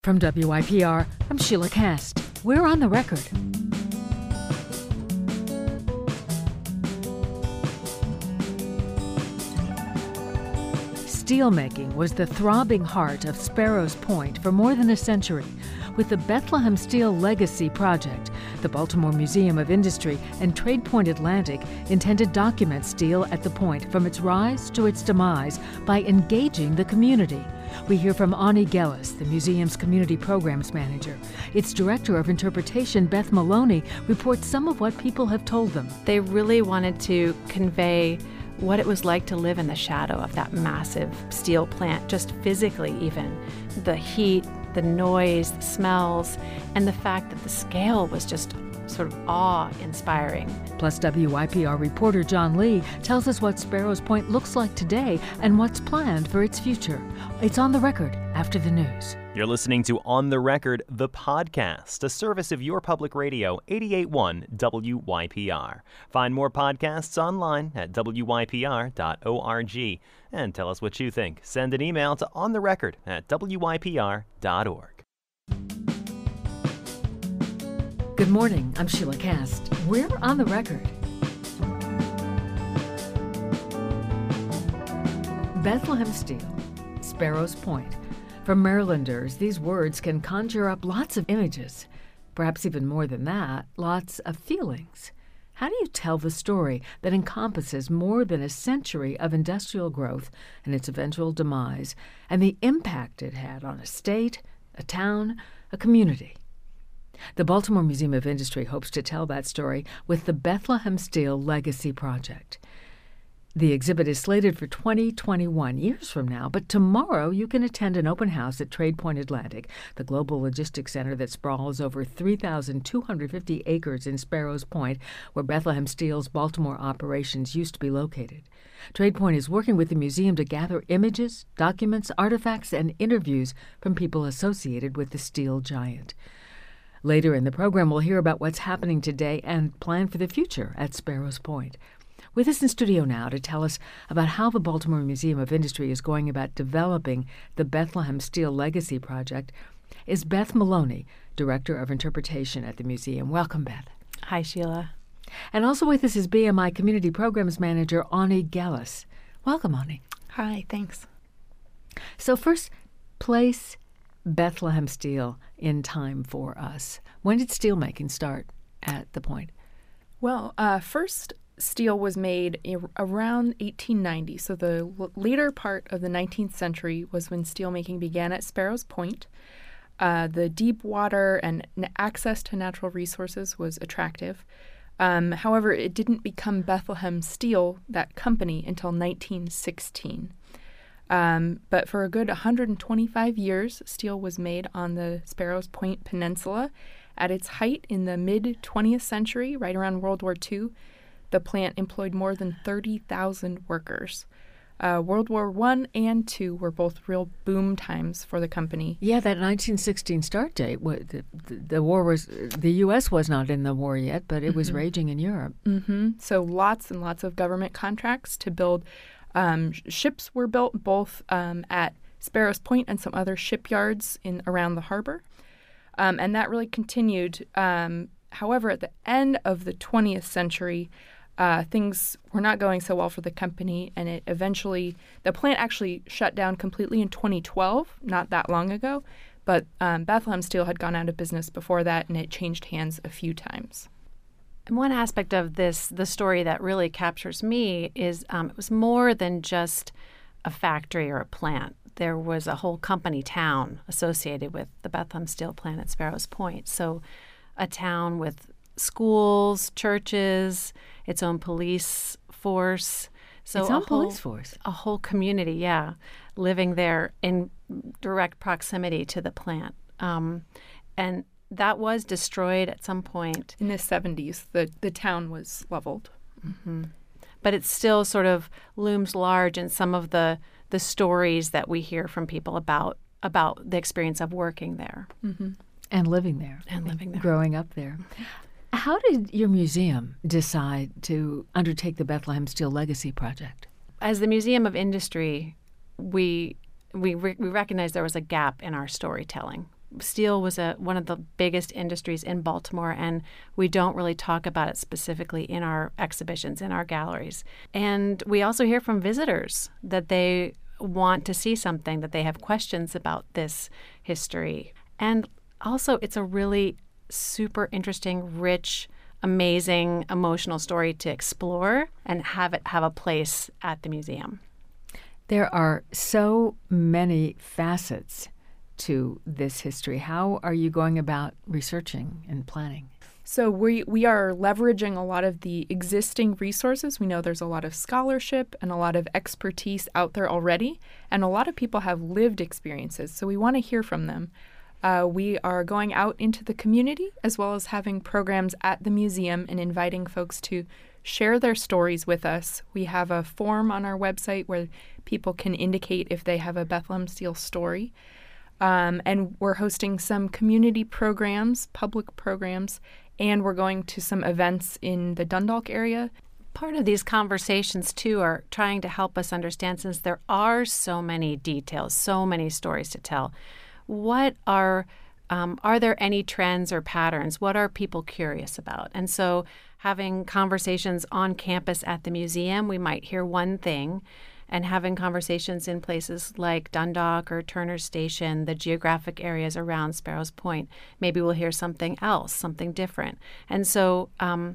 From WYPR, I'm Sheila Cast. We're on the record. Steelmaking was the throbbing heart of Sparrows Point for more than a century. With the Bethlehem Steel Legacy Project, the Baltimore Museum of Industry and TradePoint Atlantic intend to document steel at the point from its rise to its demise by engaging the community. We hear from Ani Gellis, the museum's community programs manager. Its director of interpretation, Beth Maloney, reports some of what people have told them. They really wanted to convey what it was like to live in the shadow of that massive steel plant, just physically even. The heat, the noise, the smells, and the fact that the scale was just sort of awe-inspiring. Plus, WYPR reporter John Lee tells us what Sparrows Point looks like today and what's planned for its future. It's on the record after the news. You're listening to On the Record, the podcast, a service of your public radio, 88.1 WYPR. Find more podcasts online at wypr.org. And tell us what you think. Send an email to ontherecord@wypr.org. Good morning, I'm Sheila Cast. We're on the record. Bethlehem Steel, Sparrows Point. For Marylanders, these words can conjure up lots of images. Perhaps even more than that, lots of feelings. How do you tell the story that encompasses more than a century of industrial growth and its eventual demise, and the impact it had on a state, a town, a community? The Baltimore Museum of Industry hopes to tell that story with the Bethlehem Steel Legacy Project. The exhibit is slated for 2021, years from now, but tomorrow you can attend an open house at TradePoint Atlantic, the global logistics center that sprawls over 3,250 acres in Sparrows Point, where Bethlehem Steel's Baltimore operations used to be located. TradePoint is working with the museum to gather images, documents, artifacts, and interviews from people associated with the steel giant. Later in the program, we'll hear about what's happening today and plan for the future at Sparrows Point. With us in studio now to tell us about how the Baltimore Museum of Industry is going about developing the Bethlehem Steel Legacy Project is Beth Maloney, Director of Interpretation at the museum. Welcome, Beth. Hi, Sheila. And also with us is BMI Community Programs Manager Ani Gellis. Welcome, Ani. Hi, thanks. So first, place Bethlehem Steel in time for us. When did steelmaking start at the point? Well, first steel was made around 1890. So the later part of the 19th century was when steelmaking began at Sparrows Point. The deep water and access to natural resources was attractive. However, it didn't become Bethlehem Steel, that company, until 1916. But for a good 125 years, steel was made on the Sparrows Point Peninsula. At its height in the mid-20th century, right around World War II, the plant employed more than 30,000 workers. World War I and II were both real boom times for the company. Yeah, that 1916 start date, the war was, the U.S. was not in the war yet, but it was raging in Europe. So lots and lots of government contracts to build. Ships were built both at Sparrows Point and some other shipyards around the harbor. And that really continued. However, at the end of the 20th century, things were not going so well for the company, and the plant actually shut down completely in 2012, not that long ago. But Bethlehem Steel had gone out of business before that, and it changed hands a few times. And one aspect of the story that really captures me is it was more than just a factory or a plant. There was a whole company town associated with the Bethlehem Steel plant at Sparrows Point. So a town with schools, churches, its own police force. So its own police force. A whole community, yeah, living there in direct proximity to the plant. And that was destroyed at some point. In the 70s, the town was leveled. But it still sort of looms large in some of the stories that we hear from people about the experience of working there. And living there. Growing up there. How did your museum decide to undertake the Bethlehem Steel Legacy Project? As the Museum of Industry, we recognized there was a gap in our storytelling. Steel was one of the biggest industries in Baltimore, and we don't really talk about it specifically in our exhibitions, in our galleries. And we also hear from visitors that they want to see something, that they have questions about this history. And also, it's a really super interesting, rich, amazing, emotional story to explore and have it have a place at the museum. There are so many facets to this history. How are you going about researching and planning? So we are leveraging a lot of the existing resources. We know there's a lot of scholarship and a lot of expertise out there already, and a lot of people have lived experiences, so we want to hear from them. We are going out into the community as well as having programs at the museum and inviting folks to share their stories with us. We have a form on our website where people can indicate if they have a Bethlehem Steel story. And we're hosting some community programs, public programs, and we're going to some events in the Dundalk area. Part of these conversations, too, are trying to help us understand, since there are so many details, so many stories to tell, what are there any trends or patterns? What are people curious about? And so having conversations on campus at the museum, we might hear one thing, and having conversations in places like Dundalk or Turner Station, the geographic areas around Sparrows Point, maybe we'll hear something else, something different. And so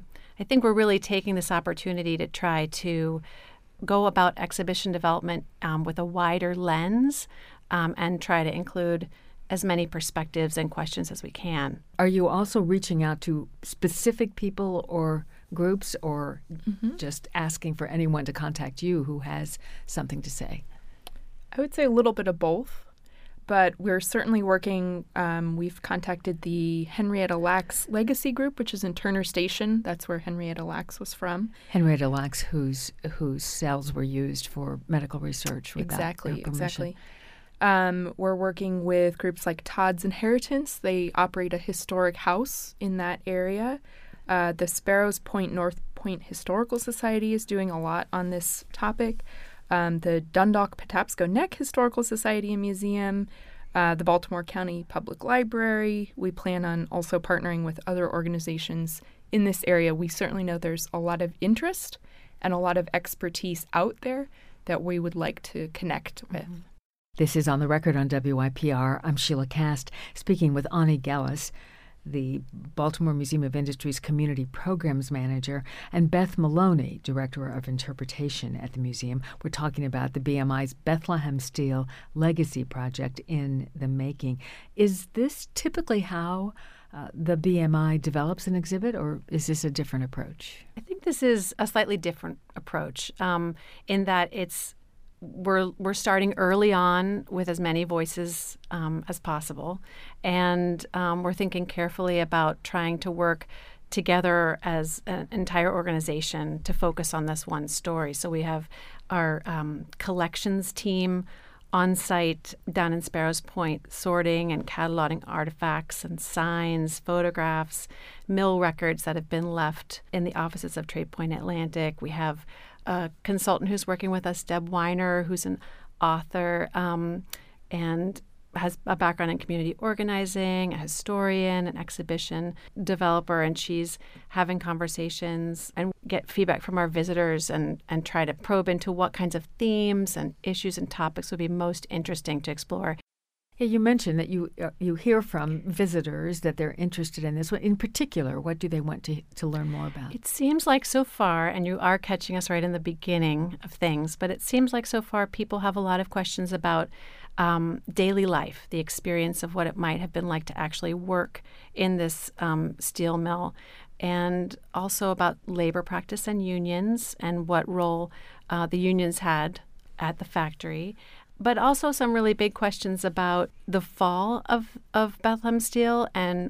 I think we're really taking this opportunity to try to go about exhibition development with a wider lens and try to include as many perspectives and questions as we can. Are you also reaching out to specific people or groups, or just asking for anyone to contact you who has something to say? I would say a little bit of both, but we're certainly working. We've contacted the Henrietta Lacks Legacy Group, which is in Turner Station. That's where Henrietta Lacks was from. Henrietta Lacks, whose cells were used for medical research without their permission. Exactly. We're working with groups like Todd's Inheritance. They operate a historic house in that area. The Sparrows Point North Point Historical Society is doing a lot on this topic. The Dundalk Patapsco Neck Historical Society and Museum, the Baltimore County Public Library. We plan on also partnering with other organizations in this area. We certainly know there's a lot of interest and a lot of expertise out there that we would like to connect with. This is On the Record on WYPR. I'm Sheila Kast, speaking with Ani Gellis, the Baltimore Museum of Industry's Community Programs Manager, and Beth Maloney, Director of Interpretation at the museum. We're talking about the BMI's Bethlehem Steel Legacy Project in the making. Is this typically how the BMI develops an exhibit, or is this a different approach? I think this is a slightly different approach in that we're starting early on with as many voices as possible, and we're thinking carefully about trying to work together as an entire organization to focus on this one story. So we have our collections team on site down in Sparrows Point, sorting and cataloging artifacts and signs, photographs, mill records that have been left in the offices of Trade Point Atlantic. We have a consultant who's working with us, Deb Weiner, who's an author and has a background in community organizing, a historian, an exhibition developer, and she's having conversations and get feedback from our visitors and try to probe into what kinds of themes and issues and topics would be most interesting to explore. Yeah, you mentioned that you hear from visitors that they're interested in this. In particular, what do they want to learn more about? It seems like so far, and you are catching us right in the beginning of things, but it seems like so far people have a lot of questions about daily life, the experience of what it might have been like to actually work in this steel mill, and also about labor practice and unions and what role the unions had at the factory. But also some really big questions about the fall of Bethlehem Steel and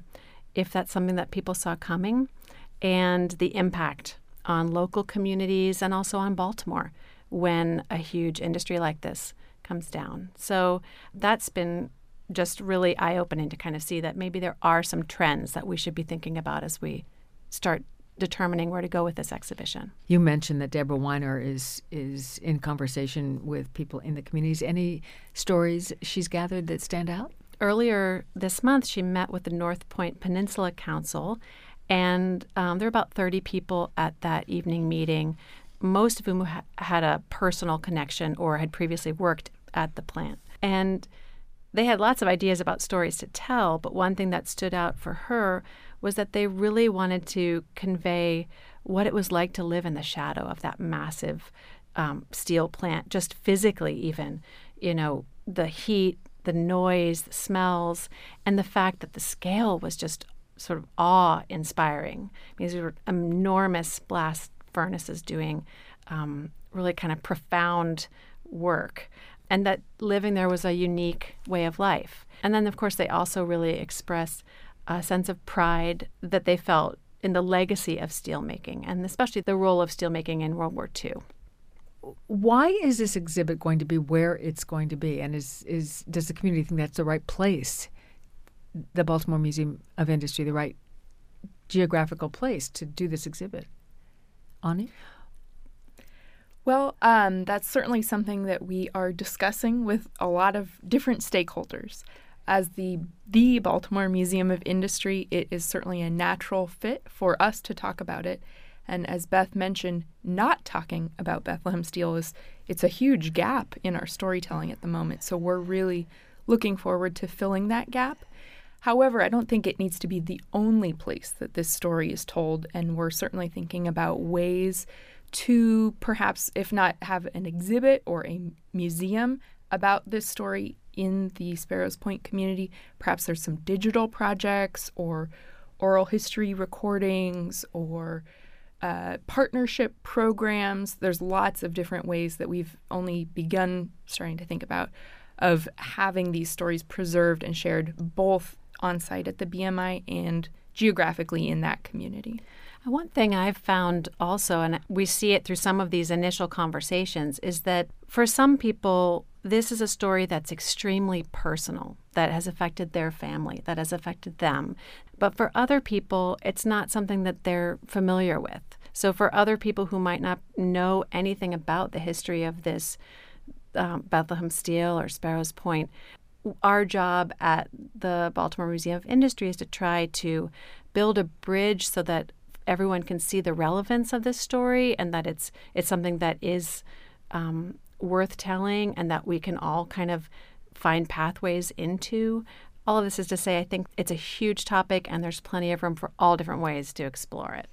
if that's something that people saw coming, and the impact on local communities and also on Baltimore when a huge industry like this comes down. So that's been just really eye-opening to kind of see that maybe there are some trends that we should be thinking about as we start determining where to go with this exhibition. You mentioned that Deborah Weiner is in conversation with people in the communities. Any stories she's gathered that stand out? earlier this month, she met with the North Point Peninsula Council, and there were about 30 people at that evening meeting, most of whom had a personal connection or had previously worked at the plant. And they had lots of ideas about stories to tell, but one thing that stood out for her was that they really wanted to convey what it was like to live in the shadow of that massive steel plant, just physically even, the heat, the noise, the smells, and the fact that the scale was just sort of awe-inspiring. These were enormous blast furnaces doing really kind of profound work, and that living there was a unique way of life. And then, of course, they also really expressed a sense of pride that they felt in the legacy of steelmaking, and especially the role of steelmaking in World War II. Why is this exhibit going to be where it's going to be? And does the community think that's the right place, the Baltimore Museum of Industry, the right geographical place to do this exhibit? Ani? Well, that's certainly something that we are discussing with a lot of different stakeholders. As the Baltimore Museum of Industry, it is certainly a natural fit for us to talk about it. And as Beth mentioned, not talking about Bethlehem Steel it's a huge gap in our storytelling at the moment. So we're really looking forward to filling that gap. However, I don't think it needs to be the only place that this story is told. And we're certainly thinking about ways to perhaps, if not have an exhibit or a museum about this story in the Sparrows Point community, perhaps there's some digital projects or oral history recordings or partnership programs. There's lots of different ways that we've only begun starting to think about of having these stories preserved and shared both on site at the BMI and geographically in that community. One thing I've found also, and we see it through some of these initial conversations, is that for some people, this is a story that's extremely personal, that has affected their family, that has affected them. But for other people, it's not something that they're familiar with. So for other people who might not know anything about the history of this Bethlehem Steel or Sparrows Point, our job at the Baltimore Museum of Industry is to try to build a bridge so that everyone can see the relevance of this story and that it's something that is worth telling and that we can all kind of find pathways into. All of this is to say I think it's a huge topic and there's plenty of room for all different ways to explore it.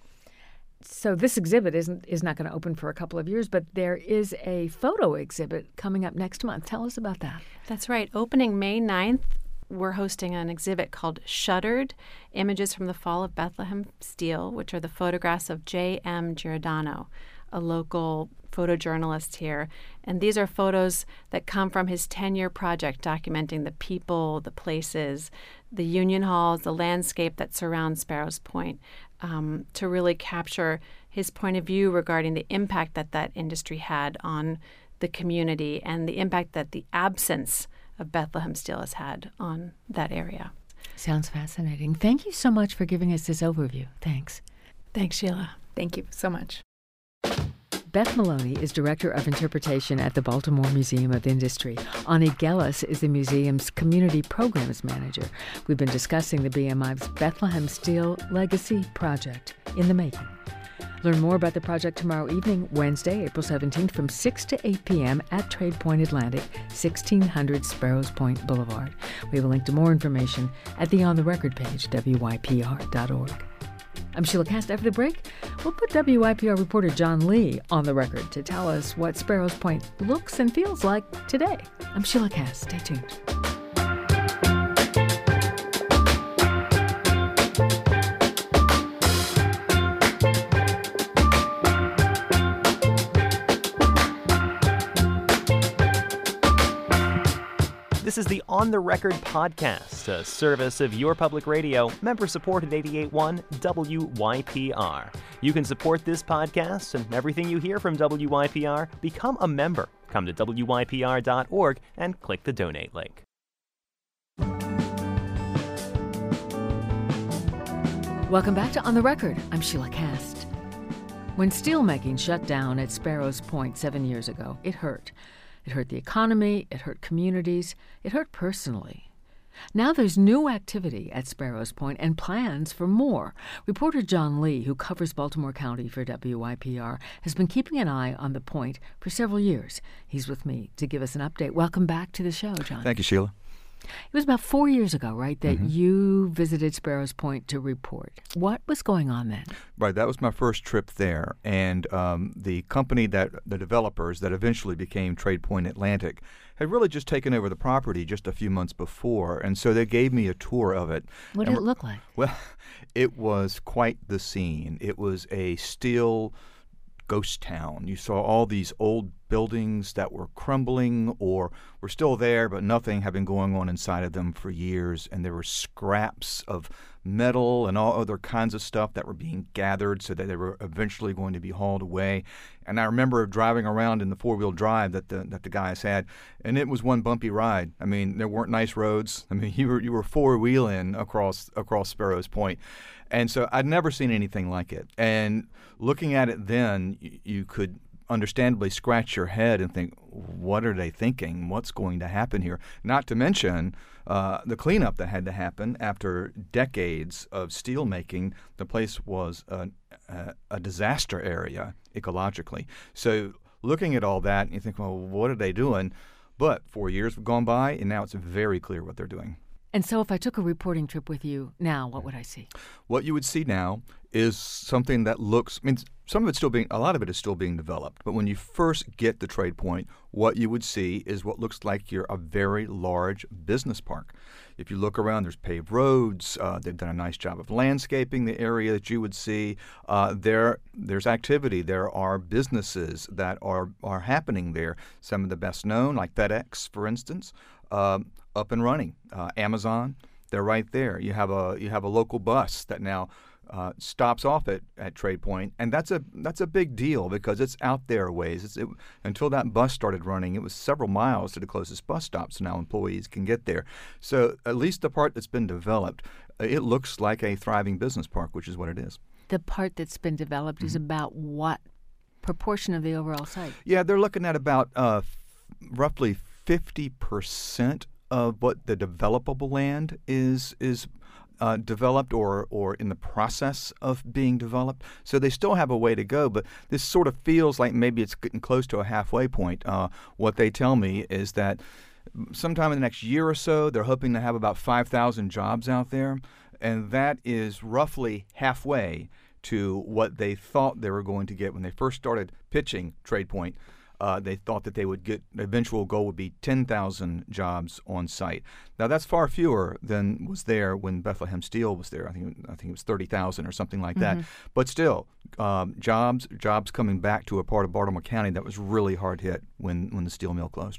So this exhibit is not going to open for a couple of years, but there is a photo exhibit coming up next month. Tell us about that. That's right. Opening May 9th, we're hosting an exhibit called Shuttered, Images from the Fall of Bethlehem Steel, which are the photographs of J.M. Giordano, a local photojournalist here. And these are photos that come from his 10-year project documenting the people, the places, the union halls, the landscape that surrounds Sparrows Point, to really capture his point of view regarding the impact that industry had on the community and the impact that the absence of Bethlehem Steel has had on that area. Sounds fascinating. Thank you so much for giving us this overview. Thanks. Thanks, Sheila. Thank you so much. Beth Maloney is Director of Interpretation at the Baltimore Museum of Industry. Ani Gellis is the museum's Community Programs Manager. We've been discussing the BMI's Bethlehem Steel Legacy Project in the making. Learn more about the project tomorrow evening, Wednesday, April 17th, from 6 to 8 p.m. at Trade Point Atlantic, 1600 Sparrows Point Boulevard. We have a link to more information at the On the Record page, wypr.org. I'm Sheila Cast. After the break, we'll put WYPR reporter John Lee on the record to tell us what Sparrows Point looks and feels like today. I'm Sheila Cast. Stay tuned. This is the On the Record podcast, a service of your public radio, member-supported 88.1 WYPR. You can support this podcast and everything you hear from WYPR. Become a member. Come to wypr.org and click the donate link. Welcome back to On the Record. I'm Sheila Cast. When steelmaking shut down at Sparrows Point 7 years ago, it hurt. It hurt the economy, it hurt communities, it hurt personally. Now there's new activity at Sparrows Point and plans for more. Reporter John Lee, who covers Baltimore County for WYPR, has been keeping an eye on the point for several years. He's with me to give us an update. Welcome back to the show, John. Thank you, Sheila. It was about 4 years ago, right, that you visited Sparrows Point to report. What was going on then? Right, that was my first trip there. And the company the developers that eventually became Trade Point Atlantic had really just taken over the property just a few months before. And so they gave me a tour of it. What did it look like? Well, it was quite the scene. It was a steel ghost town. You saw all these old buildings that were crumbling or were still there, but nothing had been going on inside of them for years. And there were scraps of metal and all other kinds of stuff that were being gathered so that they were eventually going to be hauled away. And I remember driving around in the four-wheel drive that the guys had, and it was one bumpy ride. I mean, there weren't nice roads. I mean, you were four-wheeling across Sparrows Point. And so I'd never seen anything like it. And looking at it then, you could understandably scratch your head and think, what are they thinking? What's going to happen here? Not to mention the cleanup that had to happen after decades of steel making. The place was a disaster area ecologically. So looking at all that, you think, well, what are they doing? But 4 years have gone by, and now it's very clear what they're doing. And so if I took a reporting trip with you now, what would I see? What you would see now is something that looks, I mean, a lot of it is still being developed. But when you first get to Trade Point, what you would see is what looks like a very large business park. If you look around, there's paved roads. They've done a nice job of landscaping the area that you would see. There's activity. There are businesses that are happening there. Some of the best known, like FedEx, for instance, up and running. Amazon, they're right there. You have a local bus that now stops off at Trade Point, and that's a big deal because it's out there a ways. Until that bus started running, it was several miles to the closest bus stop, so now employees can get there. So at least the part that's been developed, it looks like a thriving business park, which is what it is. The part that's been developed is about what proportion of the overall site? Yeah, they're looking at about roughly 50% of what the developable land is developed or in the process of being developed. So they still have a way to go, but this sort of feels like maybe it's getting close to a halfway point. What they tell me is that sometime in the next year or so, they're hoping to have about 5,000 jobs out there, and that is roughly halfway to what they thought they were going to get when they first started pitching Trade Point. They thought that they would get, the eventual goal would be 10,000 jobs on site. Now, that's far fewer than was there when Bethlehem Steel was there. I think it was 30,000 or something like that. But still, jobs coming back to a part of Baltimore County that was really hard hit when the steel mill closed.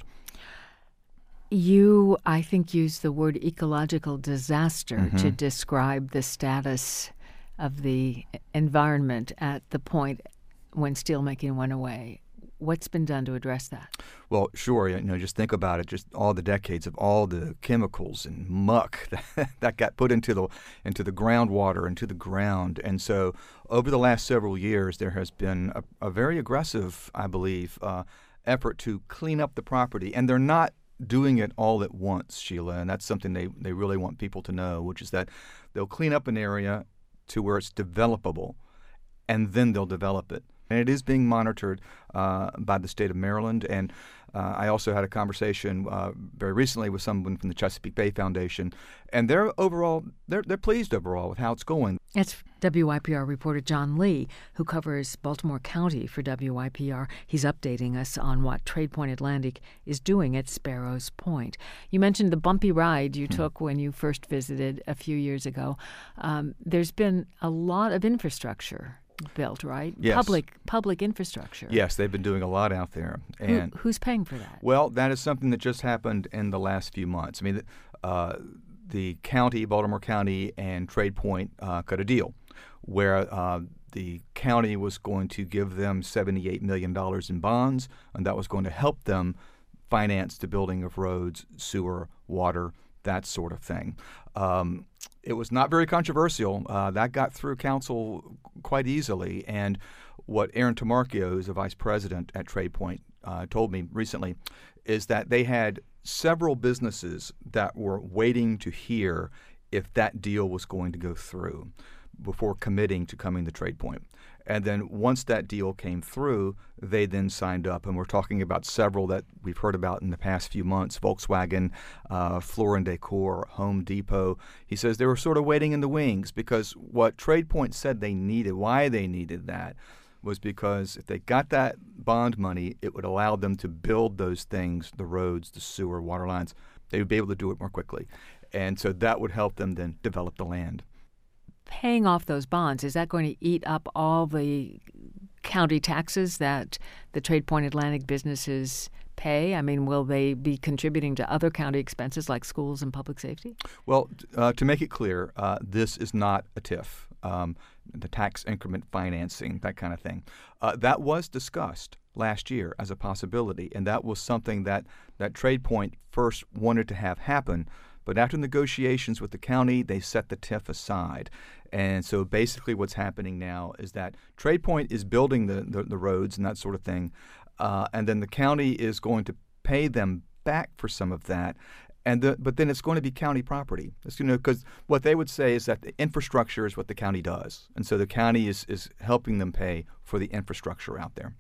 You, I think, used the word ecological disaster to describe the status of the environment at the point when steelmaking went away. What's been done to address that? Well, sure. Just think about it. Just all the decades of all the chemicals and muck that got put into the groundwater, into the ground. And so over the last several years, there has been a very aggressive, I believe, effort to clean up the property. And they're not doing it all at once, Sheila. And that's something they really want people to know, which is that they'll clean up an area to where it's developable, and then they'll develop it. And it is being monitored by the state of Maryland. And I also had a conversation very recently with someone from the Chesapeake Bay Foundation, and they're pleased overall with how it's going. It's WYPR reporter John Lee, who covers Baltimore County for WYPR. He's updating us on what Trade Point Atlantic is doing at Sparrows Point. You mentioned the bumpy ride you took when you first visited a few years ago. There's been a lot of infrastructure built, right? Yes. Public infrastructure. Yes, they've been doing a lot out there. And who's paying for that? Well, that is something that just happened in the last few months. I mean, the county, Baltimore County, and Trade Point cut a deal where the county was going to give them $78 million in bonds, and that was going to help them finance the building of roads, sewer, water, that sort of thing. It was not very controversial. That got through council quite easily. And what Aaron Tamarchio, who's the vice president at Trade Point, told me recently is that they had several businesses that were waiting to hear if that deal was going to go through before committing to coming to TradePoint. And then once that deal came through, they then signed up. And we're talking about several that we've heard about in the past few months: Volkswagen, Floor & Decor, Home Depot. He says they were sort of waiting in the wings because what TradePoint said they needed, why they needed that, was because if they got that bond money, it would allow them to build those things, the roads, the sewer, water lines. They would be able to do it more quickly. And so that would help them then develop the land. Paying off those bonds, is that going to eat up all the county taxes that the TradePoint Atlantic businesses pay? I mean, will they be contributing to other county expenses like schools and public safety? Well, to make it clear, this is not a TIF, the tax increment financing, that kind of thing. That was discussed last year as a possibility, and that was something that TradePoint first wanted to have happen. But after negotiations with the county, they set the TIF aside. And so basically what's happening now is that TradePoint is building the roads and that sort of thing, and then the county is going to pay them back for some of that. But then it's going to be county property. Because what they would say is that the infrastructure is what the county does. And so the county is helping them pay for the infrastructure out there.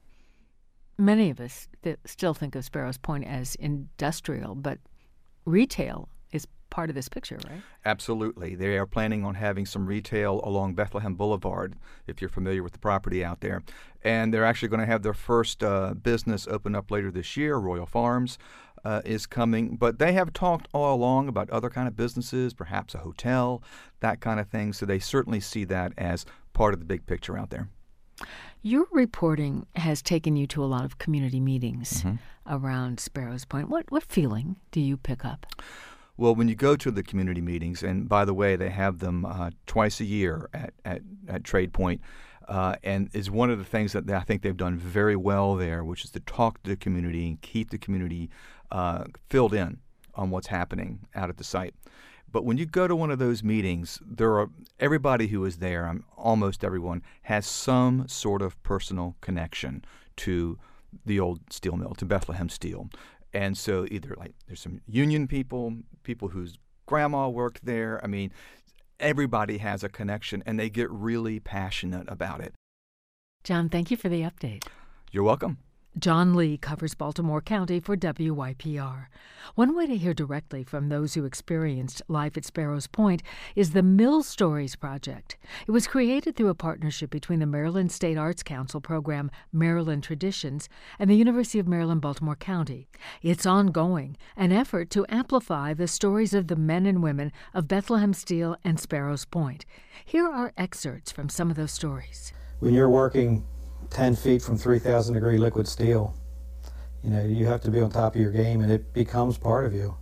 Many of us still think of Sparrows Point as industrial, but retail is part of this picture, right? Absolutely. They are planning on having some retail along Bethlehem Boulevard, if you're familiar with the property out there. And they're actually going to have their first business open up later this year. Royal Farms is coming. But they have talked all along about other kind of businesses, perhaps a hotel, that kind of thing. So they certainly see that as part of the big picture out there. Your reporting has taken you to a lot of community meetings around Sparrows Point. What feeling do you pick up? Well, when you go to the community meetings, and by the way, they have them twice a year at TradePoint, and is one of the things that I think they've done very well there, which is to talk to the community and keep the community filled in on what's happening out at the site. But when you go to one of those meetings, everybody who is there, almost everyone, has some sort of personal connection to the old steel mill, to Bethlehem Steel. And so either there's some union people whose grandma worked there. I mean, everybody has a connection, and they get really passionate about it. John, thank you for the update. You're welcome. John Lee covers Baltimore County for WYPR. One way to hear directly from those who experienced life at Sparrows Point is the Mill Stories Project. It was created through a partnership between the Maryland State Arts Council program Maryland Traditions and the University of Maryland, Baltimore County. It's ongoing, an effort to amplify the stories of the men and women of Bethlehem Steel and Sparrows Point. Here are excerpts from some of those stories. When you're working 10 feet from 3,000 degree liquid steel, you have to be on top of your game, and it becomes part of you.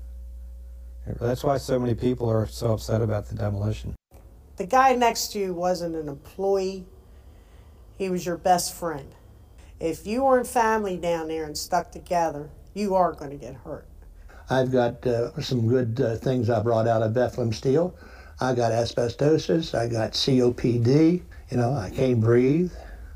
That's why so many people are so upset about the demolition. The guy next to you wasn't an employee, he was your best friend. If you weren't family down there and stuck together, you are going to get hurt. I've got some good things I brought out of Bethlehem Steel. I got asbestosis, I got COPD, I can't breathe.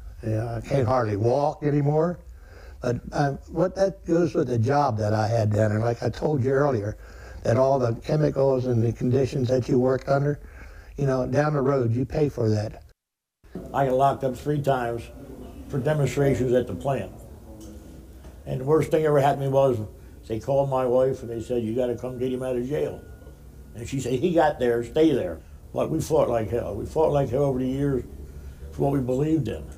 I can't hardly walk anymore. But what that goes with the job that I had down there. Like I told you earlier, that all the chemicals and the conditions that you work under, down the road, you pay for that. I got locked up 3 times for demonstrations at the plant. And the worst thing ever happened to me was they called my wife and they said, you got to come get him out of jail. And she said, he got there, stay there. But we fought like hell. We fought like hell over the years for what we believed in.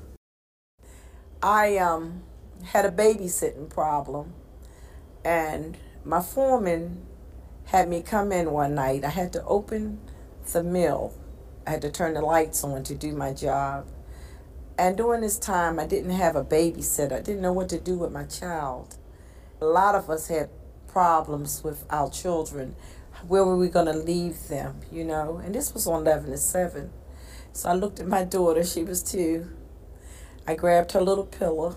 I had a babysitting problem, and my foreman had me come in one night. I had to open the mill. I had to turn the lights on to do my job. And during this time, I didn't have a babysitter. I didn't know what to do with my child. A lot of us had problems with our children. Where were we going to leave them, And this was on 11 to 7. So I looked at my daughter. She was 2. I grabbed her little pillow,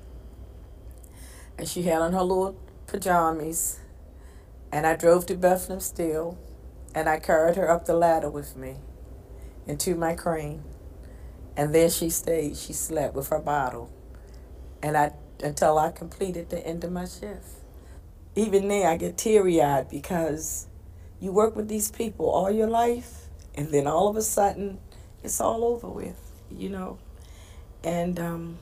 and she had on her little pajamas, and I drove to Bethlehem Steel, and I carried her up the ladder with me into my crane, and there she stayed. She slept with her bottle, and I until I completed the end of my shift. Even there, I get teary-eyed because you work with these people all your life, and then all of a sudden, it's all over with, you know. And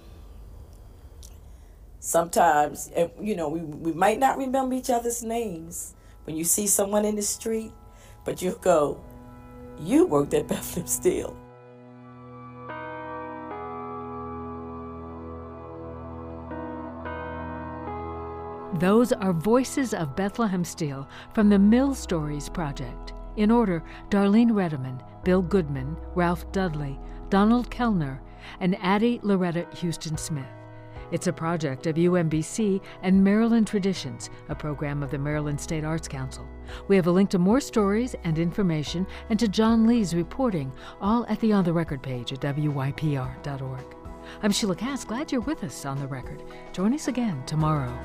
sometimes, you know, we might not remember each other's names when you see someone in the street, but you'll go, you worked at Bethlehem Steel. Those are Voices of Bethlehem Steel from the Mill Stories Project. In order, Darlene Redeman, Bill Goodman, Ralph Dudley, Donald Kellner, and Addie Loretta Houston Smith. It's a project of UMBC and Maryland Traditions, a program of the Maryland State Arts Council. We have a link to more stories and information and to John Lee's reporting, all at the On the Record page at WYPR.org. I'm Sheila Cass. Glad you're with us on The Record. Join us again tomorrow.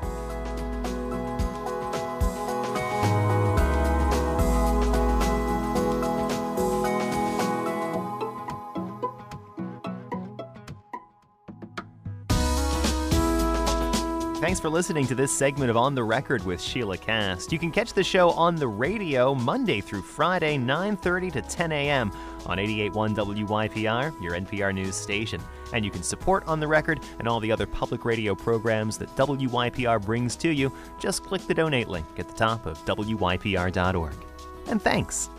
Thanks for listening to this segment of On the Record with Sheila Cass. You can catch the show on the radio Monday through Friday, 9:30 to 10 a.m. on 88.1 WYPR, your NPR news station. And you can support On the Record and all the other public radio programs that WYPR brings to you. Just click the donate link at the top of WYPR.org. And thanks.